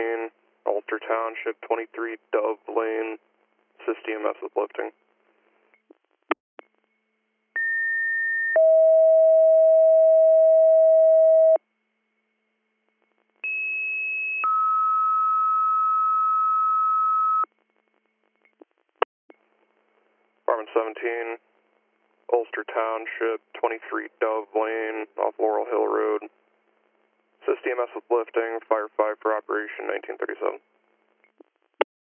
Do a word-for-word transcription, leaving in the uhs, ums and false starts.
seventeen, Ulster Township, twenty-three Dove Lane, assist E M S with lifting. Department seventeen, Ulster Township, twenty-three Dove Lane, off Laurel Hill Road. Assist E M S with lifting, fire five for operation nineteen thirty-seven.